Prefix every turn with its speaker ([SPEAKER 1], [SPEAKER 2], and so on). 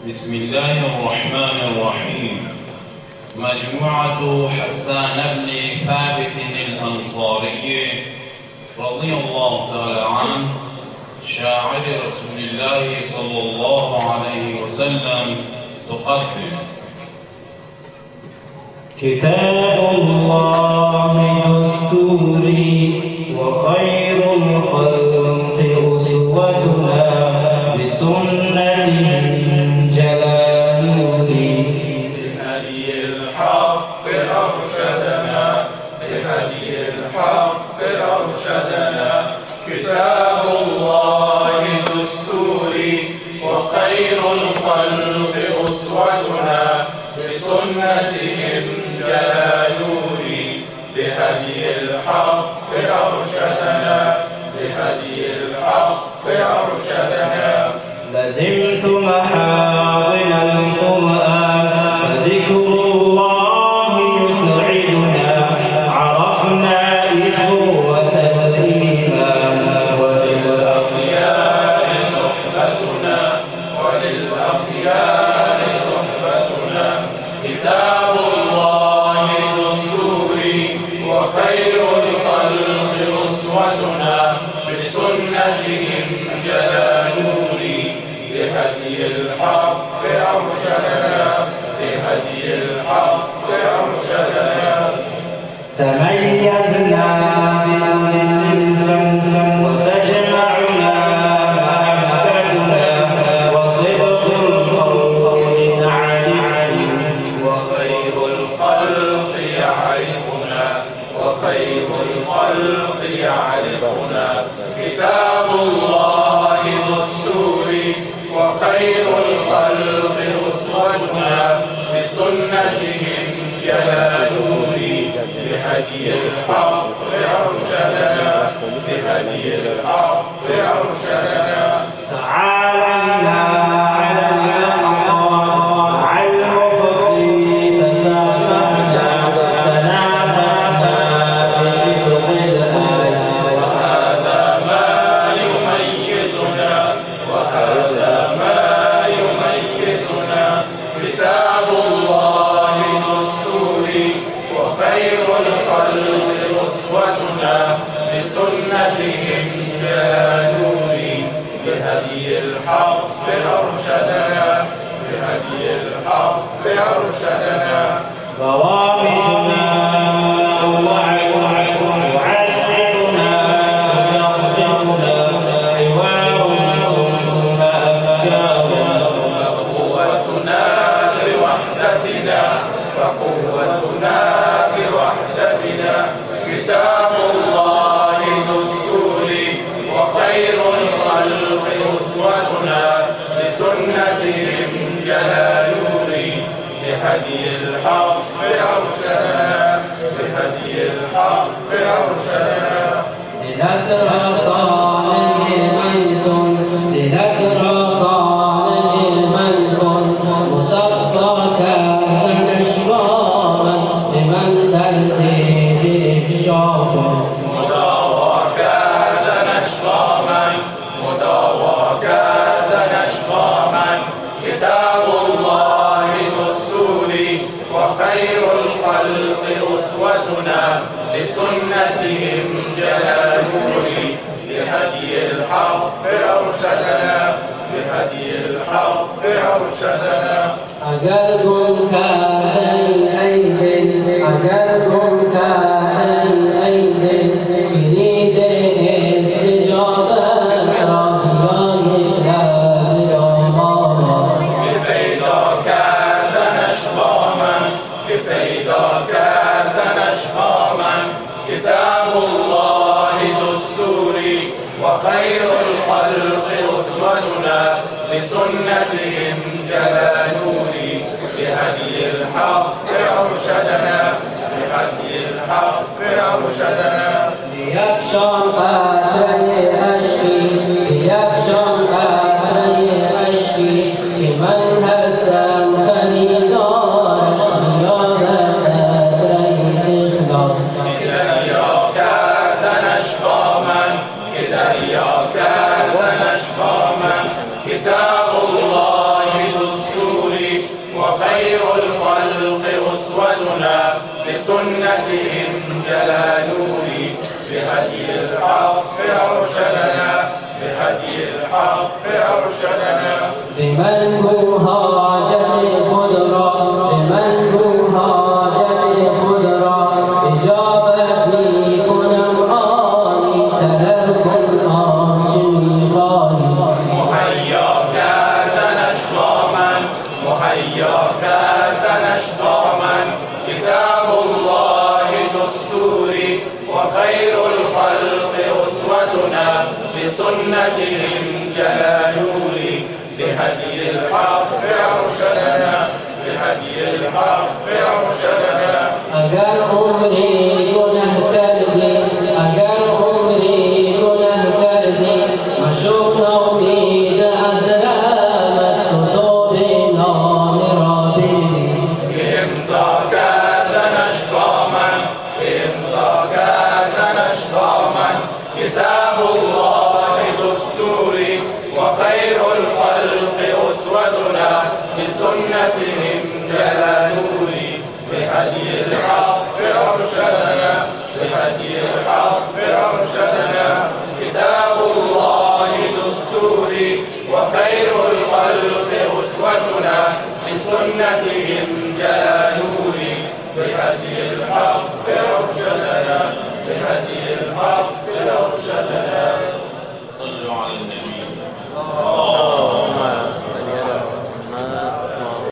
[SPEAKER 1] بسم الله الرحمن الرحيم. مجموعة حسان بن ثابت الأنصاري رضي الله تعالى عنه شاعر رسول الله صلى الله عليه وسلم تقدم
[SPEAKER 2] كتاب الله دستوري وخير الخلق أسوتنا بسنة جلال نوري
[SPEAKER 3] بهدي الحق أرشدنا بهدي الحق أرشدنا كتاب الله دستوري وخير الخلق أسوتنا بسنتهم جلا نوري بهدي الحق أرشدنا بهدي الحق أرشدنا
[SPEAKER 2] لزمت محاضن القرآن فذكر الله يسعدنا عرفنا إخوة الإيمان
[SPEAKER 3] وللأخيار صحبتنا وللأخيار صحبتنا كتاب الله دستوري وخير الخلق أسوتنا بسنتهم جلا نوري بهدي الحق أرشدنا بهدي الحق أرشدنا
[SPEAKER 2] تميزنا بالفن وتجمعنا محبتنا وصدق القول نعرف
[SPEAKER 3] وخير الخلق يعرفنا وخير الخلق يعرفنا كتاب الله دستوري وخير الخلق أسوتنا بسنتهم جلا نوري بهدي الحق أرشدنا بهدي الحق أرشدنا
[SPEAKER 2] تعالينا على الأقوال مع المبقي تسامحنا تنافسنا برفق الآيات
[SPEAKER 3] وهذا ما يميزنا وهذا ما يميزنا كتاب الله دستوري وخير الخلق أسوتنا بسنتهم جلا نوري بهدي الحق أرشدنا بهدي الحق أرشدنا
[SPEAKER 2] ضوابطنا تعرفنا تربطنا حواركم أفكارنا
[SPEAKER 3] فقوتنا بوحدتنا فقوتنا بوحدتنا كتاب الله دستوري وخير الخلق أسوتنا بسنتهم جلا نوري بهدي الحق أرشدنا بهدي الحق أرشدنا
[SPEAKER 2] لنذر طالب ملك مصفى كان أشرارا لمن درسي بالإفشاق
[SPEAKER 3] مداوى كاد نشفاما مداوى كاد نشفاما كتاب الله دستوري وخير الخلق أسوتنا بسنتهم جلا نوري بهدي الحق أرشدنا بهدي الحق أرشدنا
[SPEAKER 2] اگر گم کردن ای دل کلید استجابت را یک لحظه آمانا
[SPEAKER 3] که پیدا کردنش با من که پیدا کردنش با من کتاب الله دستوری وخير الخلق أسوتنا بسنتهم جلا نوري بهدي الحق أرشدنا بهدي الحق أرشدنا
[SPEAKER 2] لیکشان قطره اشکی که من هستم خریدارش نیابد قدره اخلاص
[SPEAKER 3] دریا کردنش با من که دریا کردنش با من کتاب الله دستور بسنتهم جلا نوري بهدي الحق أرشدنا بهدي الحق أرشدنا
[SPEAKER 2] بمن هو حاجة قدرة بمن هو حاجة قدرة إجابتي كنم آني تلب آنجي غالي
[SPEAKER 3] محياك تنشقى من محياك تنشقى من كتاب الله دستوري وخير الخلق أسوتنا بسنتهم جلا نوري بهدي الحق أرشدنا بهدي الحق أرشدنا
[SPEAKER 2] اگر عمری گناه کردی اگر عمری گناه کردی مشو نومید از رحمت تو به نام را بریز
[SPEAKER 3] امضا کردنش با من امضا کردنش با من کتاب الله دستوری وخير الخلق أسوتنا بسنتهم جلا نوري بهدي الحق أرشدنا بهدي الحق أرشدنا كتاب الله دستوري وخير الخلق أسوتنا بسنتهم جلا نوري بهدي الحق أرشدنا بهدي الحق أرشدنا
[SPEAKER 1] صلوا على النبي.